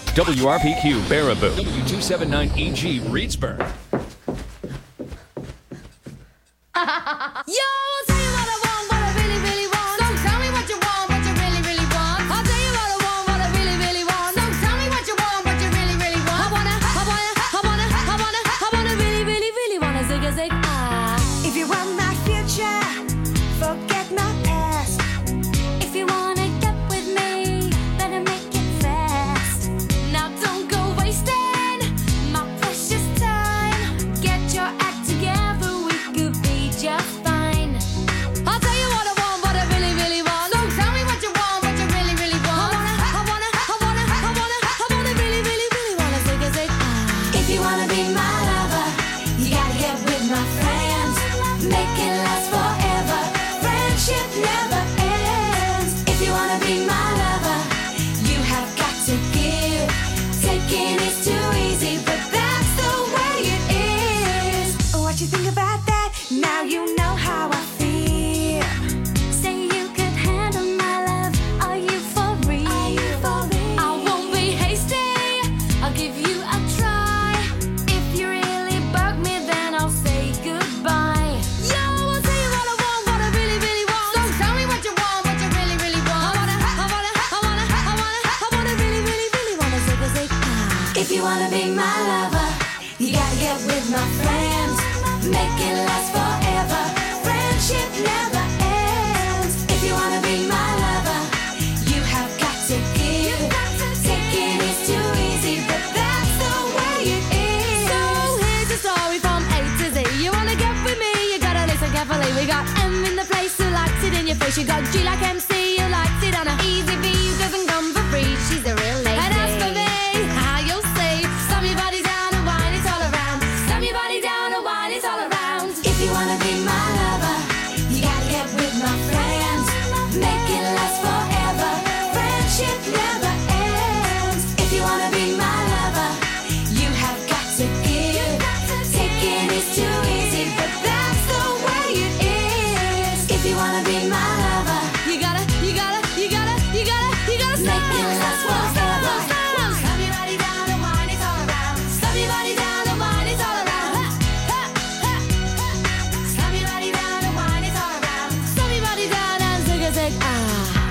WRPQ Baraboo, W279EG Reedsburg. Yo, I'll tell you what I want, what I really, really want. So tell me what you want, what you really, really want. I'll tell you what I want, what I really, really want. So tell me what you want, what you really, really want. I wanna really, really, really wanna zig a zig ah. If you want my future, forget my past. If you wanna get with me, better make it fast. Now don't go wasting my precious time. Get your act together, we could be just fine. I'll tell you what I want, what I really, really want. So tell me what you want, what you really, really want. I wanna really, really, really wanna zig a zig ah. If you wanna be my lover, you gotta get with my friends. Make it last forever. Friendship never ends. If you wanna be my lover, you have got to give. Taking is too easy, but that's the way it is. What you think about that? Now you know how I feel. Say you could handle my love. Are you for real? I won't be hasty. I'll give you a try. If you really bug me, then I'll say goodbye. Yo, I'll tell you what I want, what I really, really want. So tell me what you want, what you really, really want. I wanna really, really, really wanna zig a zig ah. If you wanna be my lover, you gotta get with my friends. Make it last forever. Friendship never ends. If you wanna be my lover, you have got to give. Taking is too easy, but that's the way it is. So here's a story from A to Z. You wanna get with me, you gotta listen carefully. We got M in the place who likes it in your face. You got G like MC who likes it on a easy V who doesn't come for free. She's a real lady. And as for me, how you'll see, slam your body down and wine it all around. Slam your body down and wine it all around. If you wanna be my lover, you gotta get with my friends. Make it last forever. Friendship never ends. If you wanna be my lover, you have got to give. Taking is too easy, but that's the way it is. If you wanna be my lover, You gotta make it last forever. Slam your body down and wine it all around. Slam your body down and wine it all around. Slam your body down and wine it all around. Slam your body down and zig a zig ah.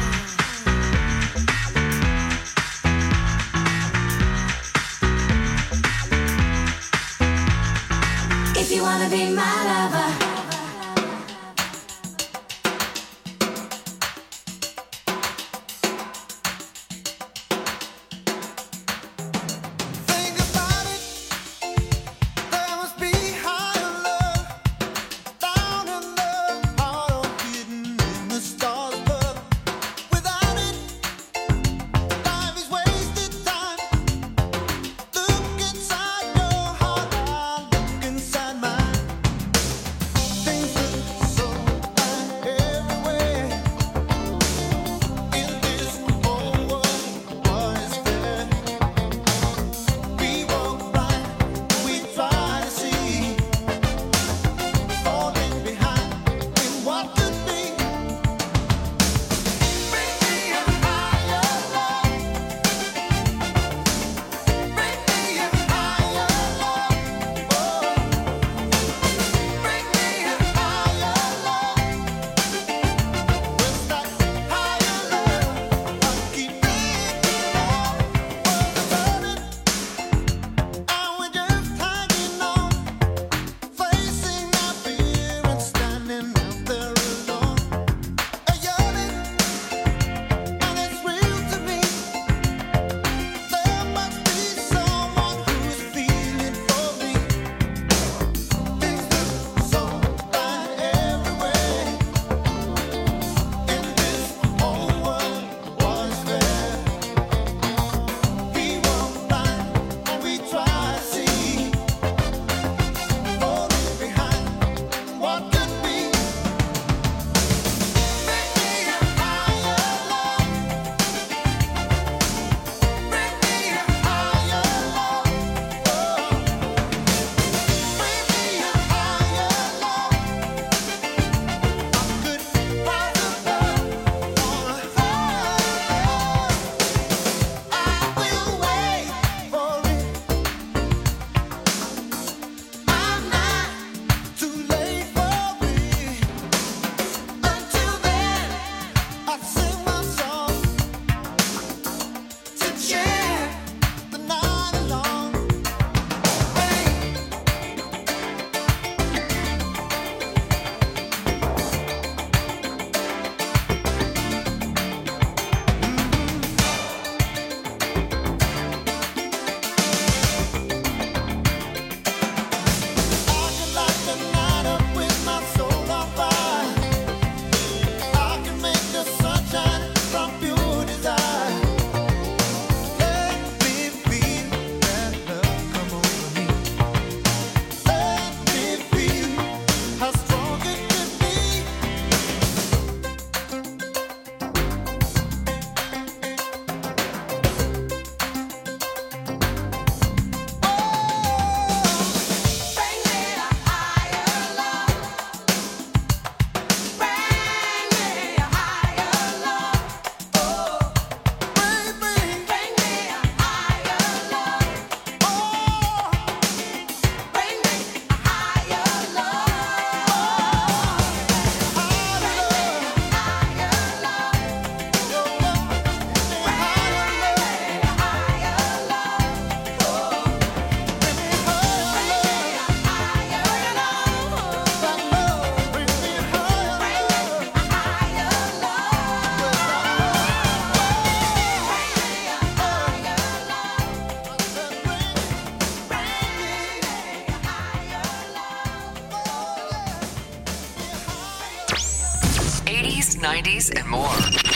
If you wanna be my lover. Think about it. There must be higher love, down in the heart or hidden in the stars. But without it, life is wasted time. Look inside your heart, I look inside mine. 80s, 90s, and more.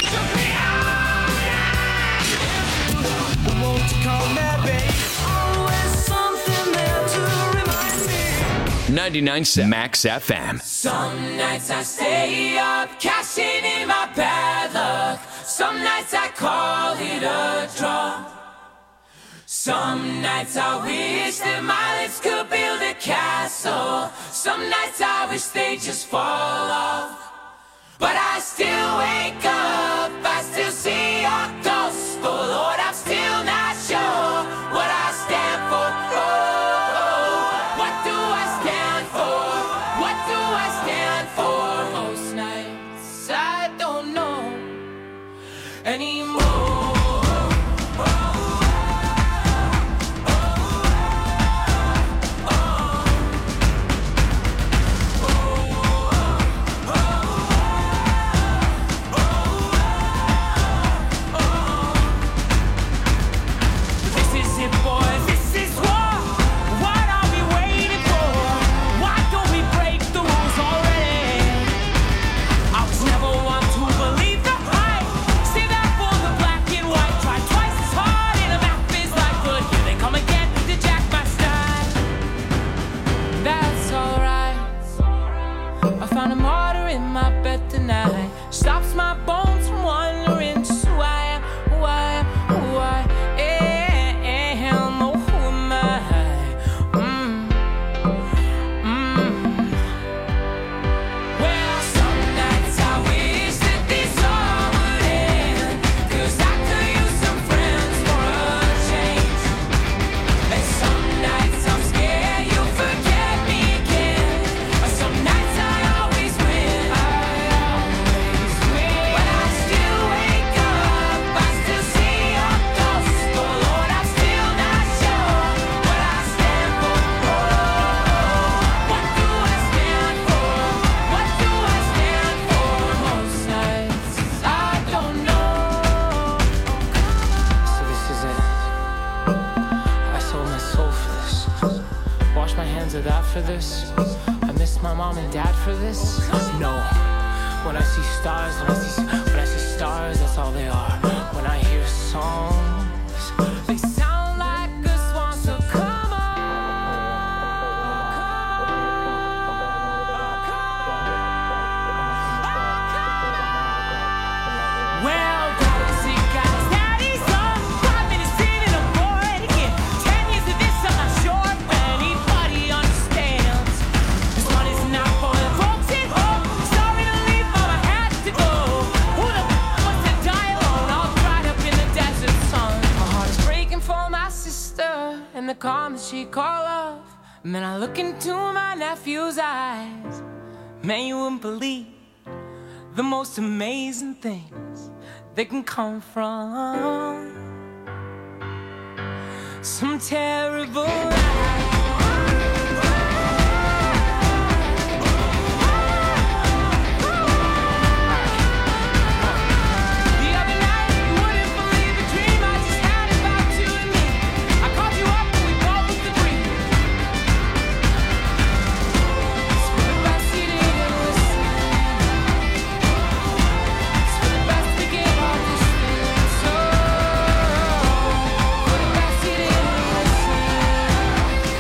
Won't you come there, babe? Always something there to remind me. 99.7 Max FM. Some nights I stay up, cashing in my bad luck. Some nights I call it a draw. Some nights I wish that my lips could build a castle. Some nights I wish they just fall off. But I still wake up, I still see your ghost. Oh Lord, I'm still not sure what I stand for. Oh, what do I stand for? What do I stand for? Most nights I don't know anymore. Stops my bones from wandering just who I am, who I am, who I am. Oh, who am I? Well, some nights I wish that this all would end, 'cause I could use some friends for a change. And some nights I'm scared you'll forget me again. Some nights I always win. But I still wake up, I still see your ghost. Oh Lord, I'm still not sure what I stand for. What do I stand for? What do I stand for? Most nights I don't know. So this is it. I sold my soul for this. Wash my hands of that for this. I miss my mom and dad for this. No. When I see stars, when I see stars, that's all they are. When I hear songs, they sound like a swan. So come on. Well, guys, daddy's on. 5 minutes in and I'm bored again. 10 years of this, I'm not sure if anybody understands. This one is not for the folks at home. Sorry to leave, but I had to go. Who the wants to die alone? All dried up in the desert sun. My heart is breaking for my sister and the calm that she called love. Man, I look into my nephew's eyes. Man, you wouldn't believe the most amazing things that can come from some terrible lies. The other night, you wouldn't believe the dream I just had about you and me. I called you up and we both agreed. It's for the best you didn't listen. It's for the best to give all this thing. So, for the best you didn't listen.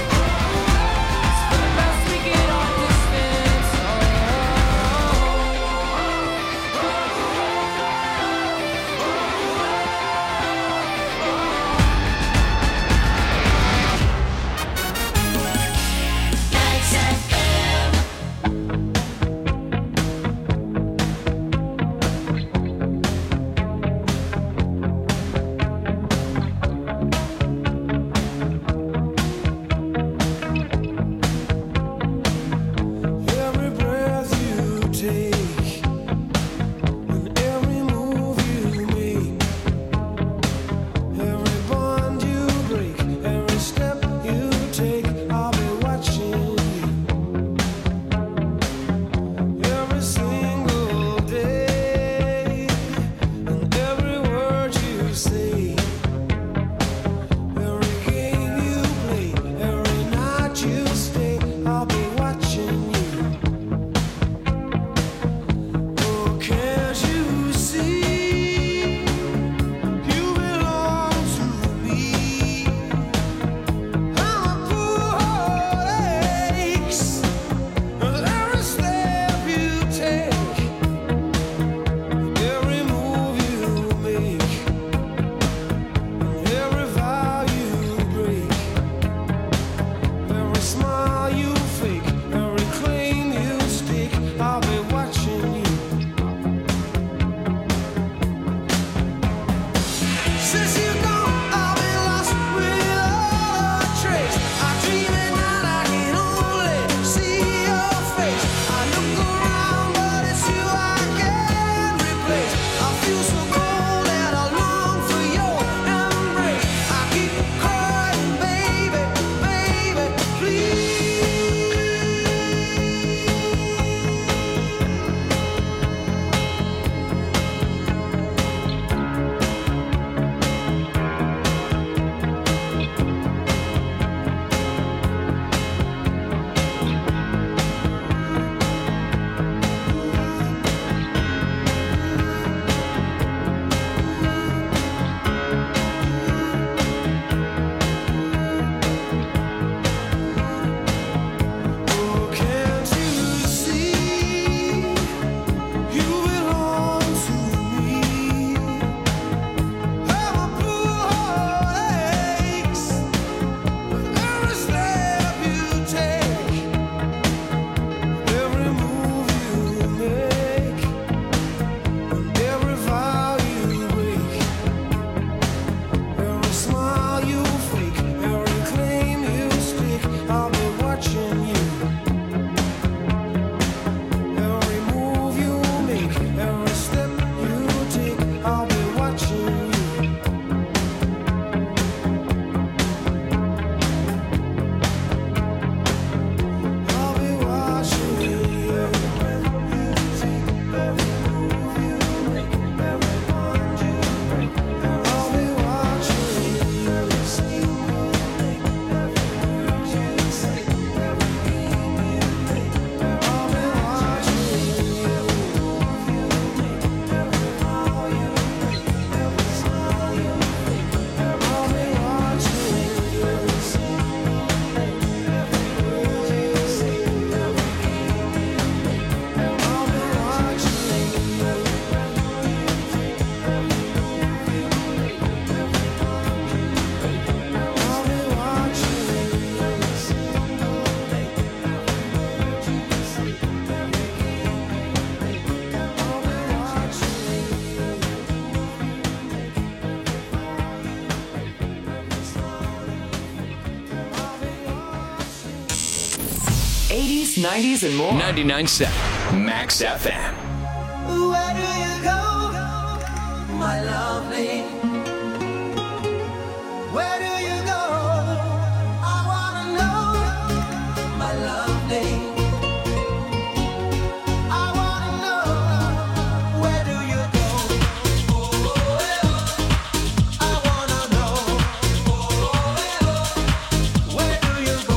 90s, and more. 99.7 Max FM. Where do you go, my lovely? Where do you go? I wanna know, my lovely. I wanna know, where do you go? I wanna know, where do you go?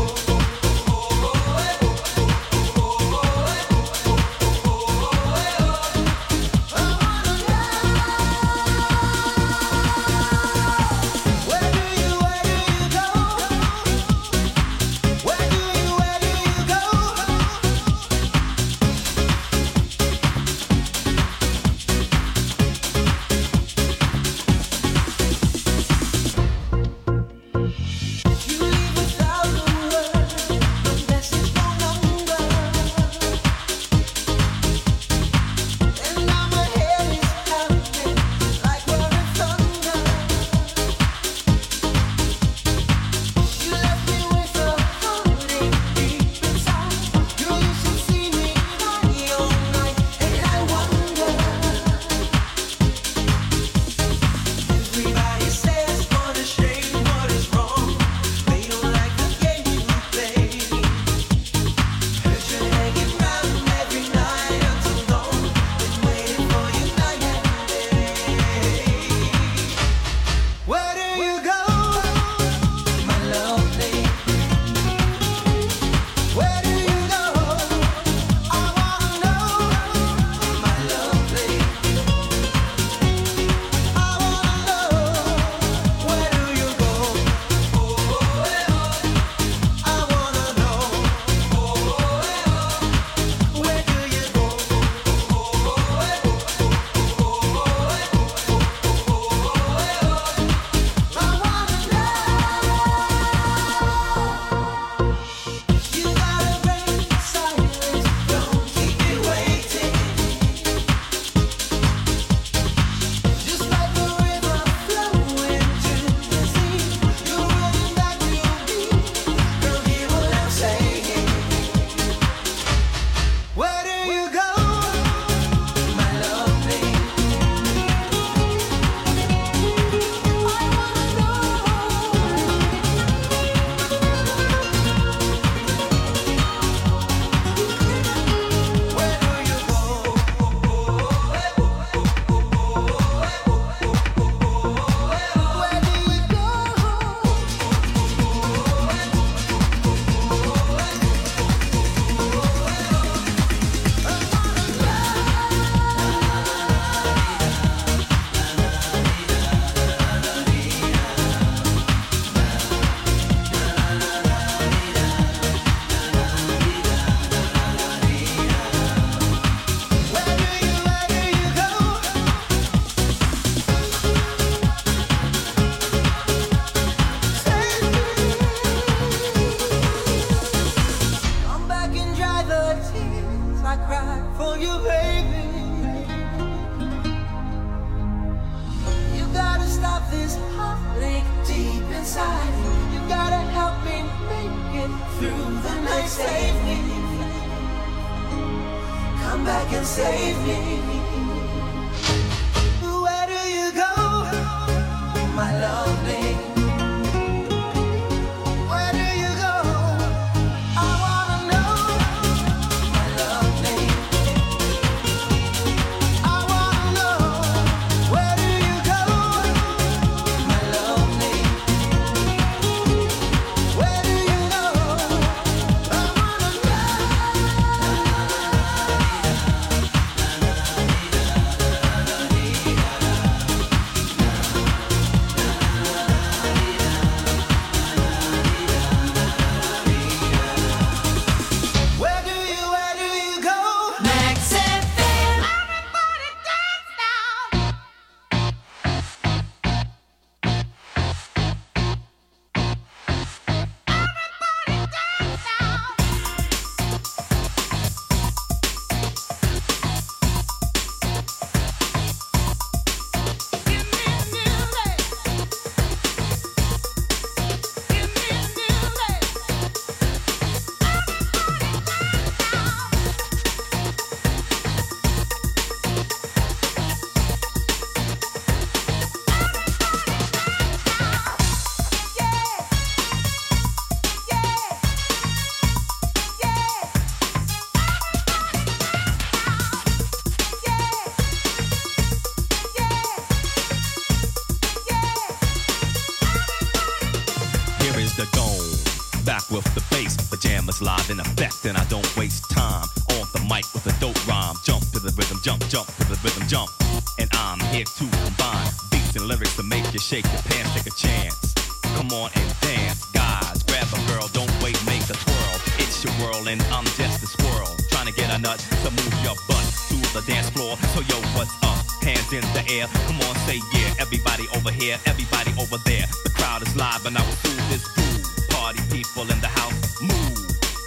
live in effect and I don't waste time. On the mic with a dope rhyme. Jump to the rhythm, jump to the rhythm, jump. And I'm here to combine beats and lyrics to make you shake your pants, take a chance. Come on and dance, guys. Grab a girl, don't wait, make a twirl. It's your world and I'm just a squirrel. Trying to get a nut to move your butt to the dance floor. So yo, what's up? Hands in the air. Come on, say yeah. Everybody over here, everybody over there. The crowd is live and I will soothe this groove. Party people in the house, move.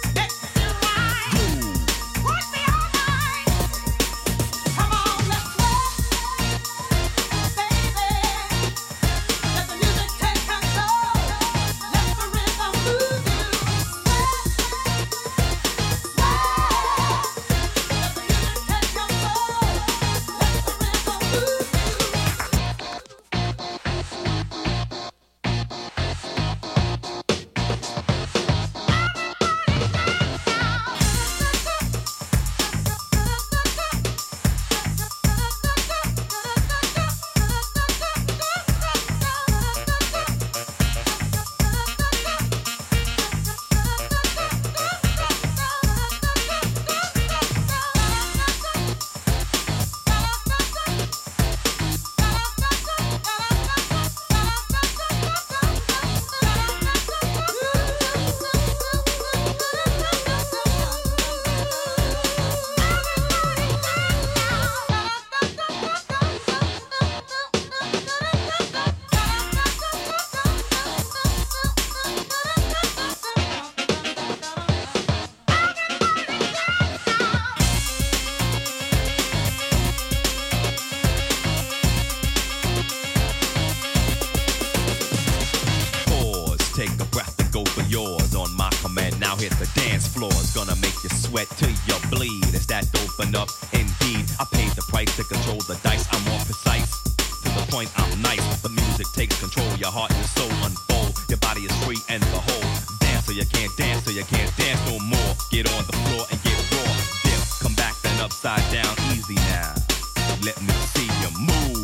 Till you bleed, is that dope enough? Indeed, I paid the price to control the dice. I'm more precise, to the point I'm nice. The music takes control, your heart and soul unfold. Your body is free and the whole. Dance so you can't dance, so you can't dance no more. Get on the floor and get raw. Dip, come back then upside down, easy now. Let me see you move.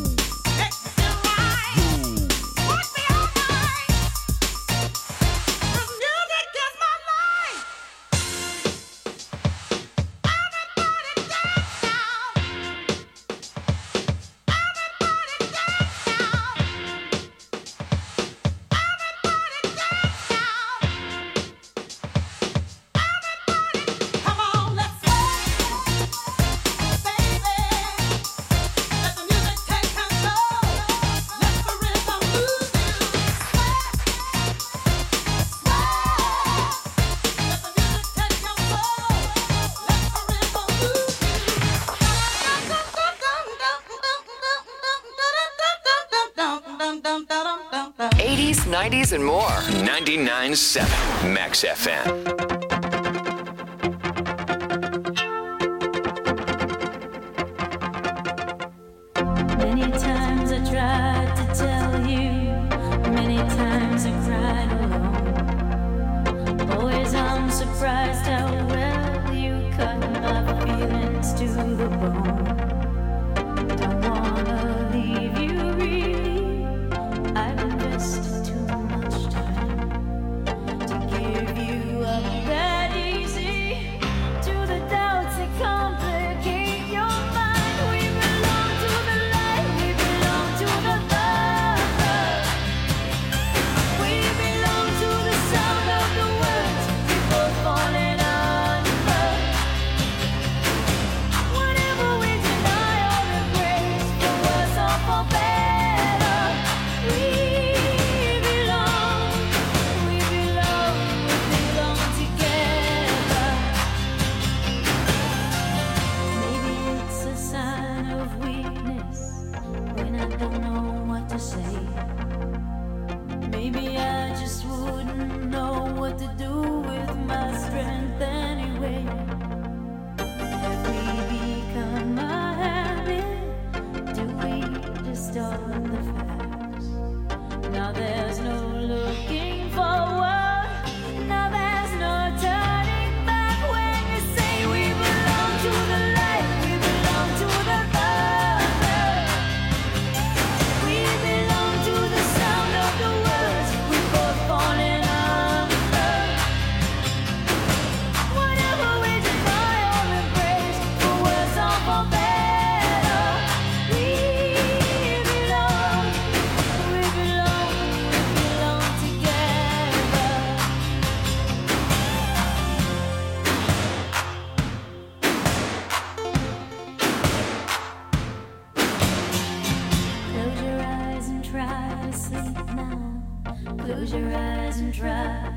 And more. 99.7 Max FM. Many times I tried to tell you, many times I cried alone. Always I'm surprised how well you cut my feelings to the bone. Don't wanna leave you really, I've invested too much time to give you up.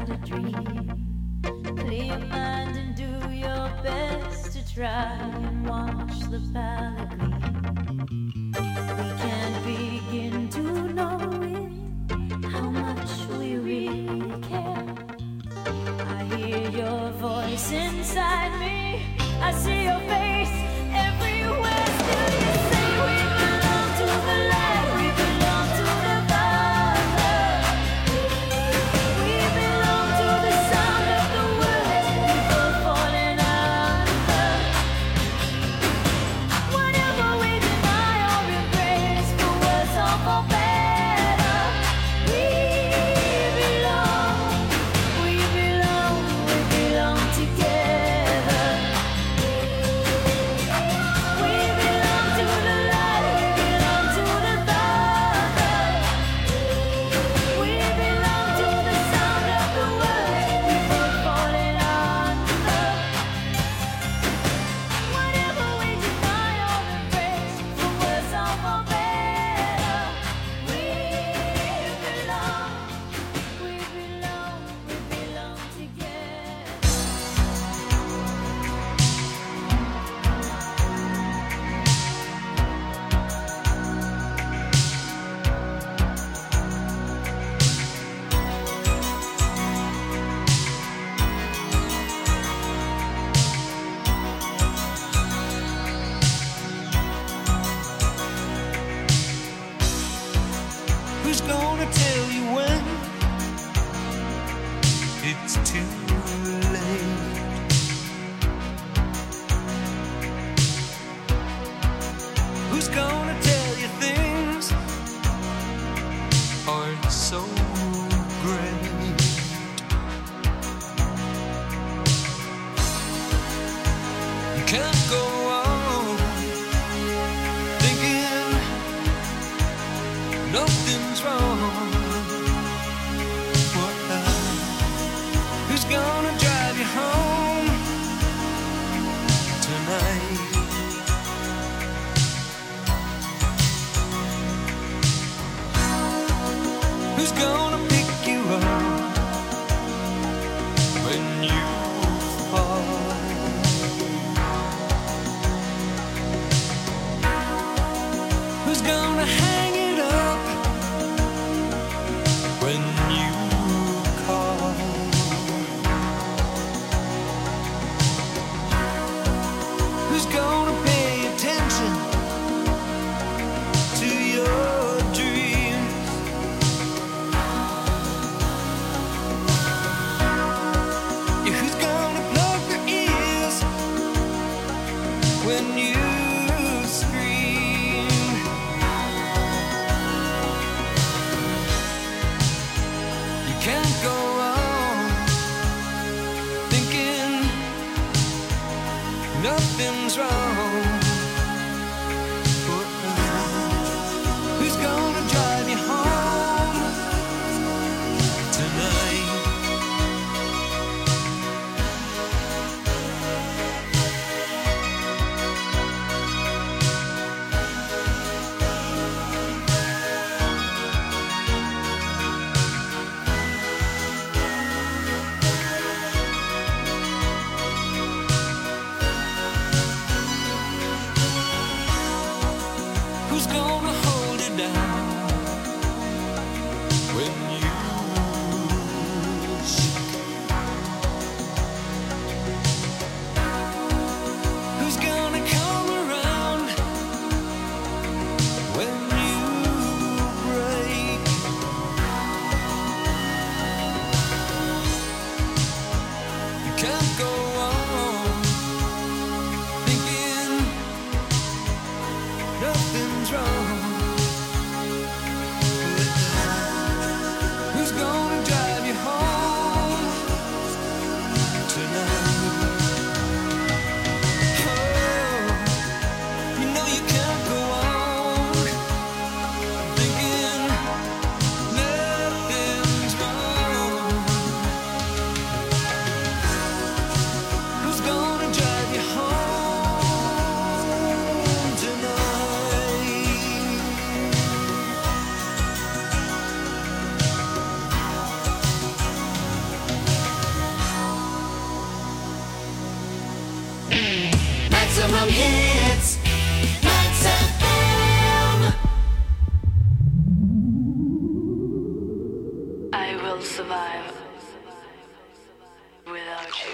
a dream. Clear your mind and do your best to try and watch the palette gleam. We can't begin to know it, how much we really care. I hear your voice inside me, I see your face everywhere. Still you say we belong to the light, we belong to the Father. We belong to the sound of the words people falling under. Whatever we deny or embrace, for worse or for better, we belong together. We belong to the light, we belong to the Father. We belong to the sound of the words people falling under. Whatever we deny or embrace, for worse or for better, we belong together. Who's gonna tell you when it's too late? Who's gonna tell you things aren't so great? You can't go on thinking nothing's wrong. Who's gonna drive you home tonight? Who's gonna pick you up when you fall? Who's gonna hang it up when you call? Who's gonna pay attention to your dreams? Yeah, who's gonna plug their ears when you scream? You can't go on thinking nothing's wrong. Who's gonna drive you home tonight? Who's gonna hold it down when you shake? Who's gonna come around when you break? You can't go on thinking nothing's wrong. hits. Max FM. I will survive without you.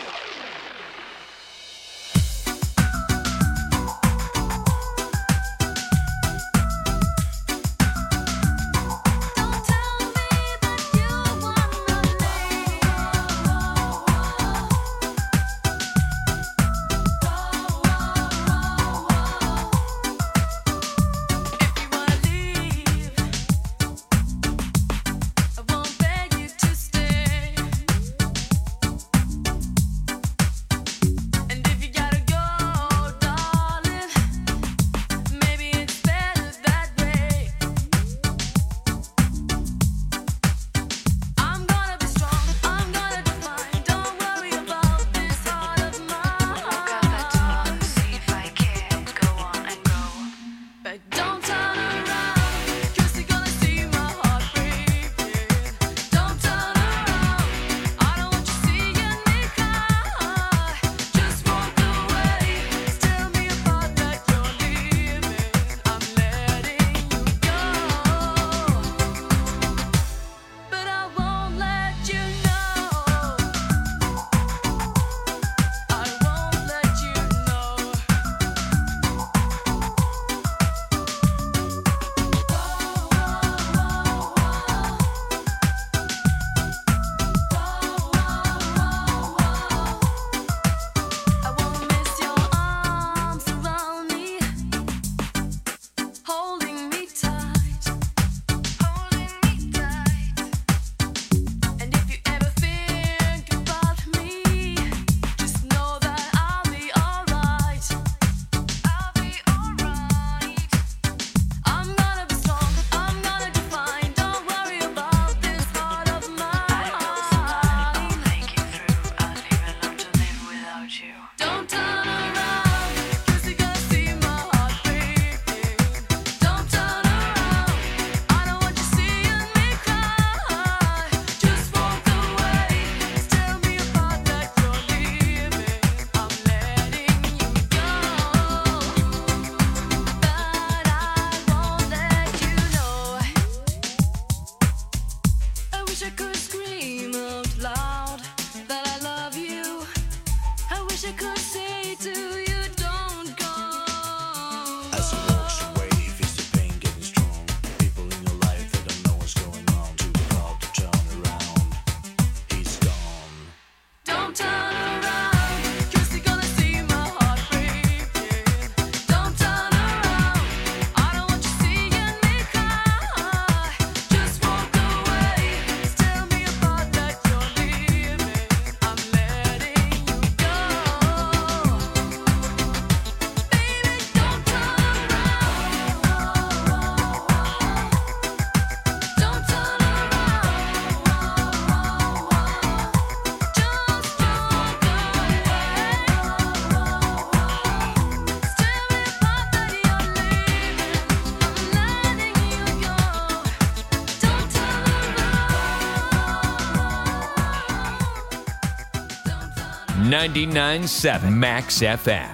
$99.7 Max FM.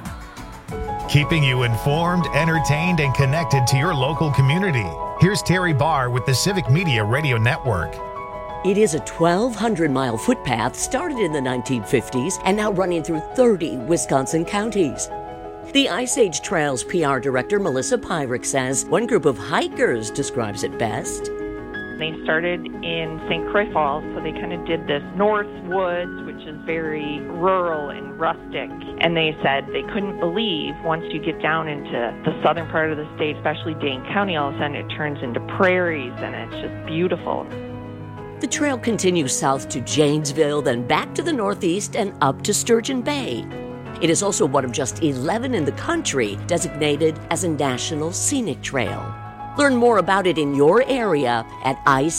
Keeping you informed, entertained, and connected to your local community. Here's Terry Barr with the Civic Media Radio Network. It is a 1,200-mile footpath started in the 1950s and now running through 30 Wisconsin counties. The Ice Age Trails PR director Melissa Pyrick says one group of hikers describes it best. They started in St. Croix Falls, so they kind of did this North Woods, which is very rural and rustic. And they said they couldn't believe once you get down into the southern part of the state, especially Dane County, all of a sudden it turns into prairies and it's just beautiful. The trail continues south to Janesville, then back to the northeast and up to Sturgeon Bay. It is also one of just 11 in the country designated as a National Scenic Trail. Learn more about it in your area at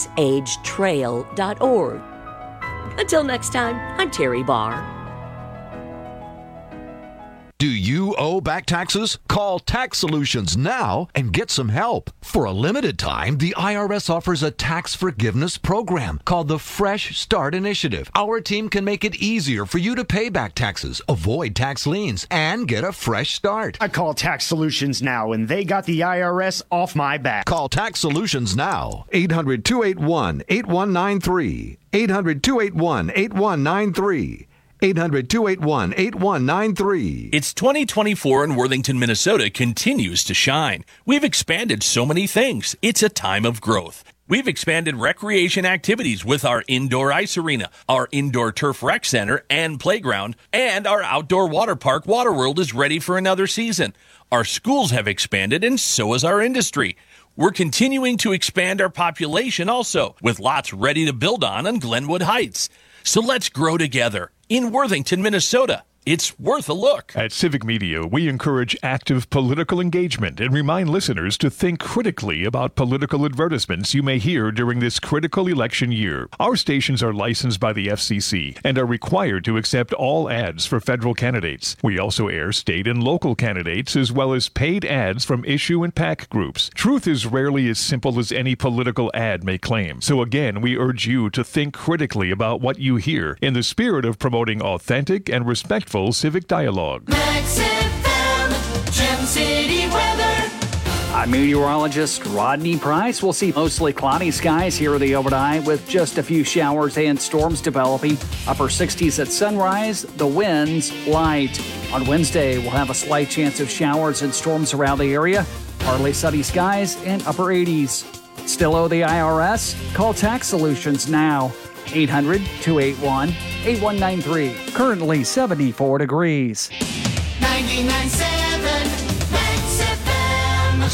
iceagetrail.org. Until next time, I'm Terry Barr. Do you owe back taxes? Call Tax Solutions now and get some help. For a limited time, the IRS offers a tax forgiveness program called the Fresh Start Initiative. Our team can make it easier for you to pay back taxes, avoid tax liens, and get a fresh start. I call Tax Solutions now, and they got the IRS off my back. Call Tax Solutions now. 800-281-8193. 800-281-8193. 800-281-8193. It's 2024 and Worthington, Minnesota continues to shine. We've expanded so many things. It's a time of growth. We've expanded recreation activities with our indoor ice arena, our indoor turf rec center and playground, and our outdoor water park, Waterworld, is ready for another season. Our schools have expanded, and so has our industry. We're continuing to expand our population also, with lots ready to build on Glenwood Heights. So let's grow together. In Worthington, Minnesota, it's worth a look. At Civic Media, we encourage active political engagement and remind listeners to think critically about political advertisements you may hear during this critical election year. Our stations are licensed by the FCC and are required to accept all ads for federal candidates. We also air state and local candidates as well as paid ads from issue and PAC groups. Truth is rarely as simple as any political ad may claim. So again, we urge you to think critically about what you hear in the spirit of promoting authentic and respectful civic dialogue. Max FM, Gem City weather. I'm meteorologist Rodney Price. We'll see mostly cloudy skies here the overnight with just a few showers and storms developing. Upper 60s at sunrise, the winds light. On Wednesday, we'll have a slight chance of showers and storms around the area. Partly sunny skies and upper 80s. Still owe the IRS? Call Tax Solutions now. 800-281-8193. Currently 74 degrees. 99.7 Max FM.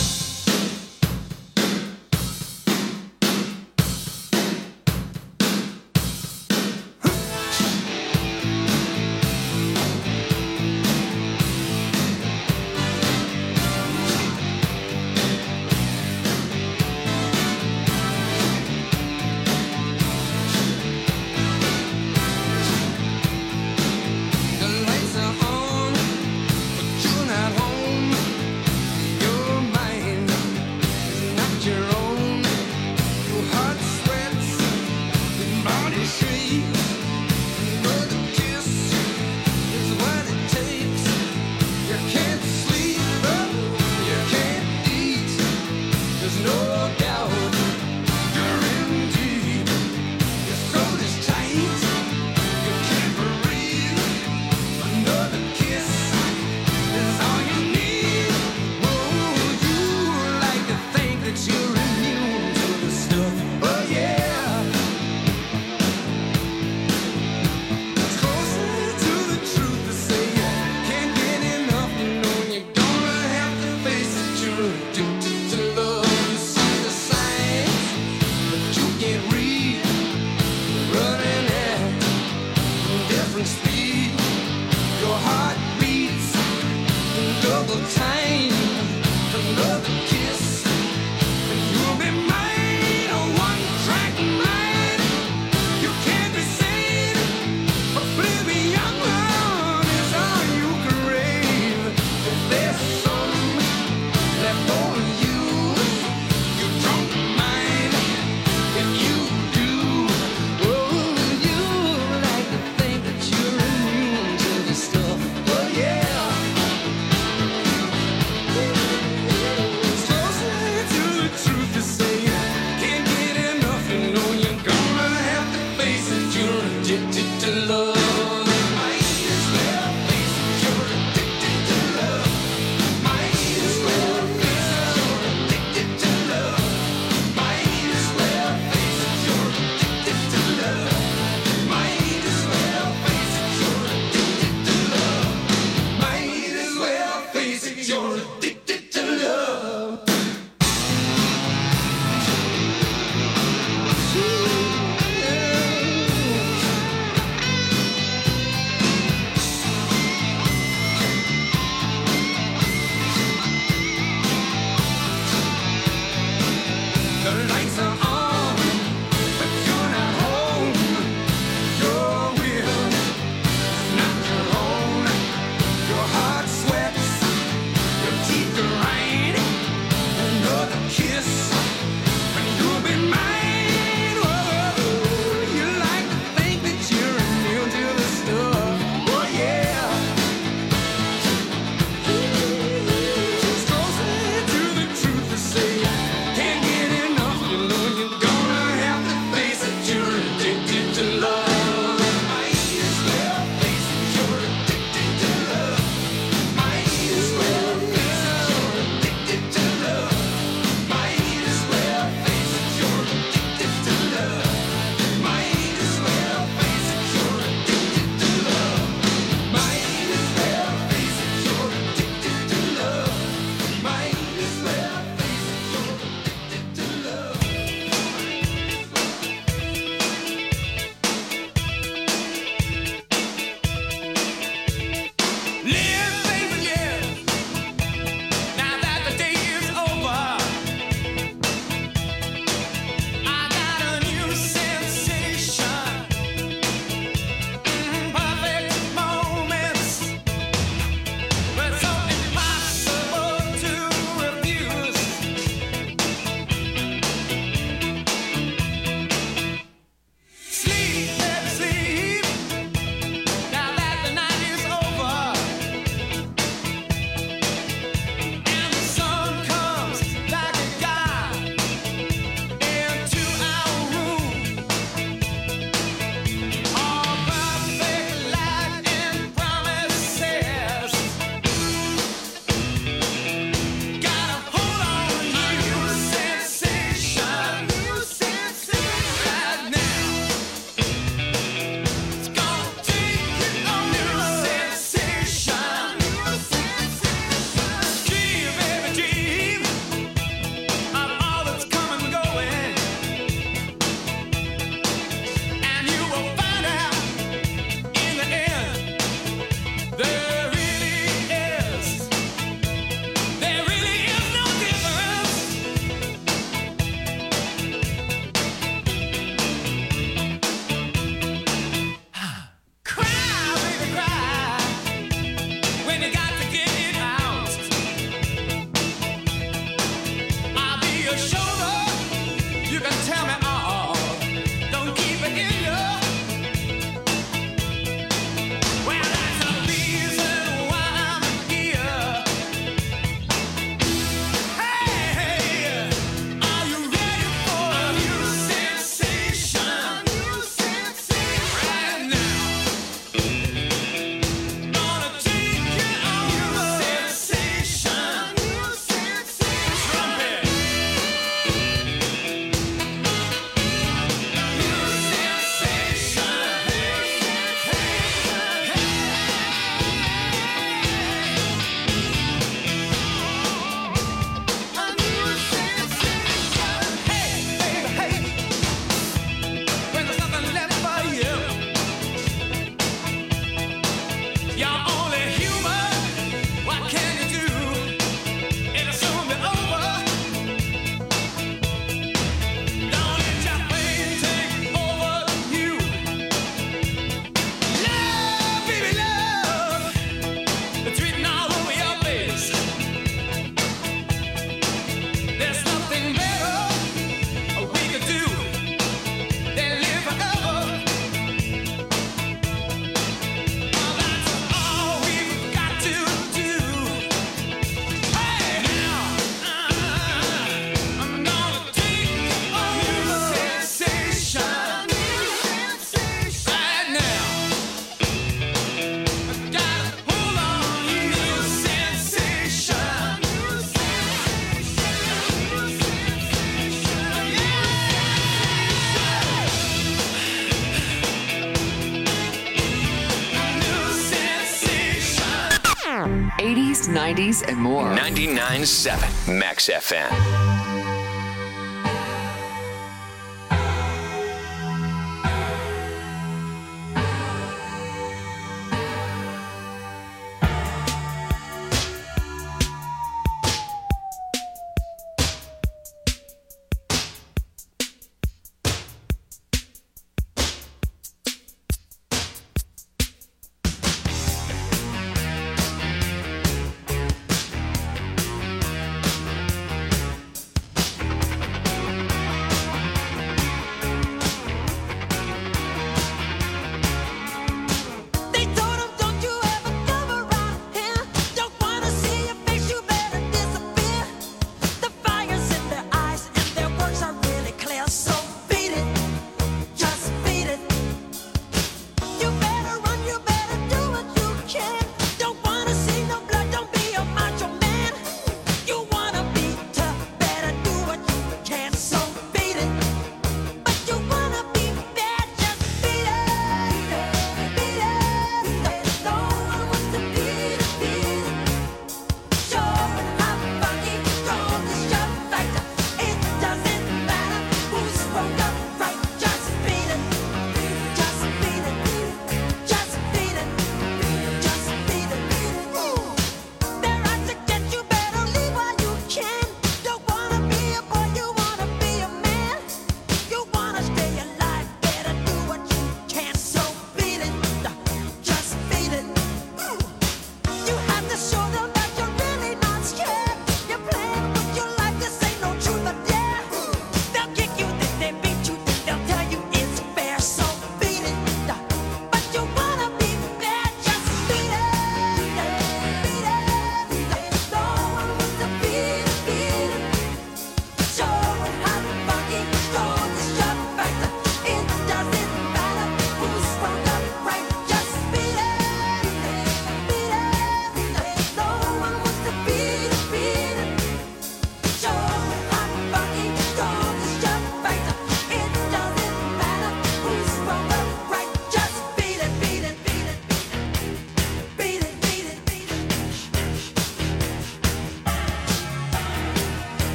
90s, and more. 99.7 Max FM.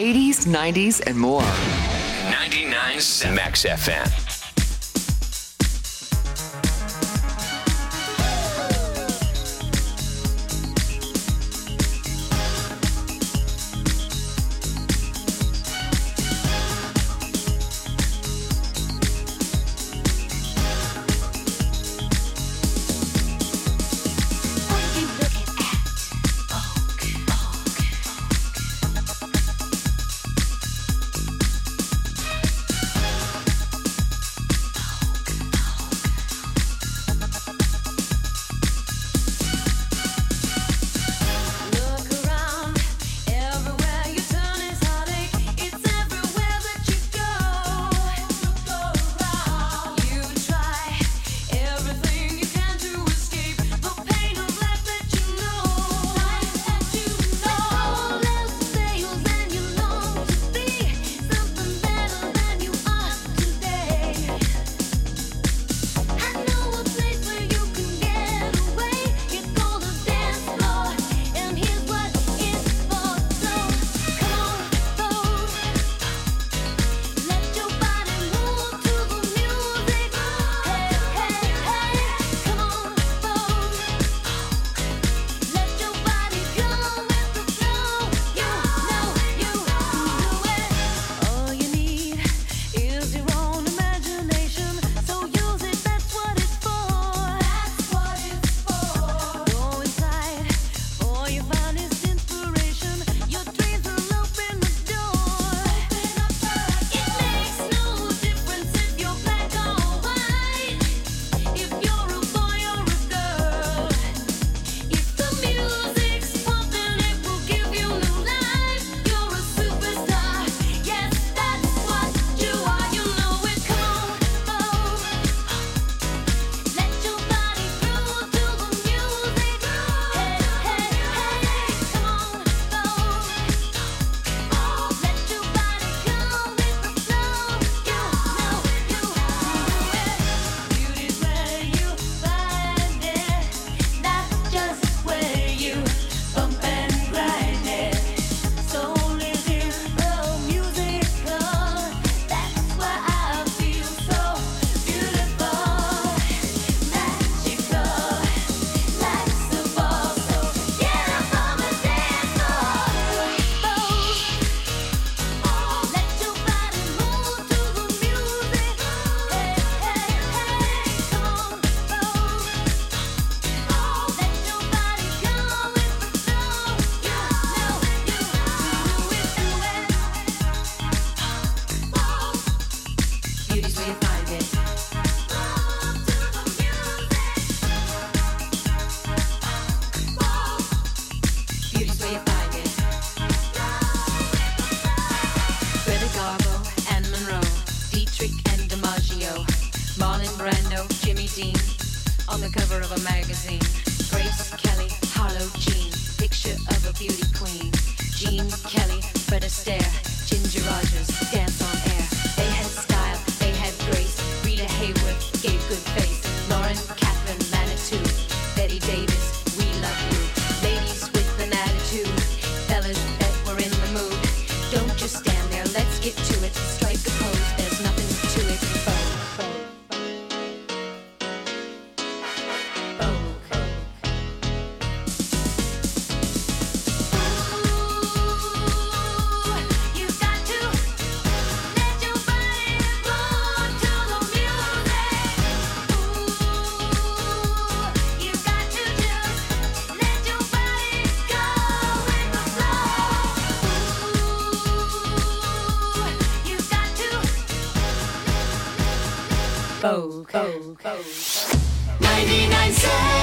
80s, 90s, and more. 99.7 Max FM. On the cover of a magazine, Grace Kelly, Harlow Jean, picture of a beauty queen. Jean Kelly, Fred Astaire, Ginger Rogers, dance on air. They had style, they had grace. Rita Hayworth gave good face. Lauren Catherine Manitou, Betty Davis, we love you. Ladies with an attitude, fellas that were in the mood. Don't just stand there, let's get to it. Strike a pose, there's nothing to it. Vogue. 99.7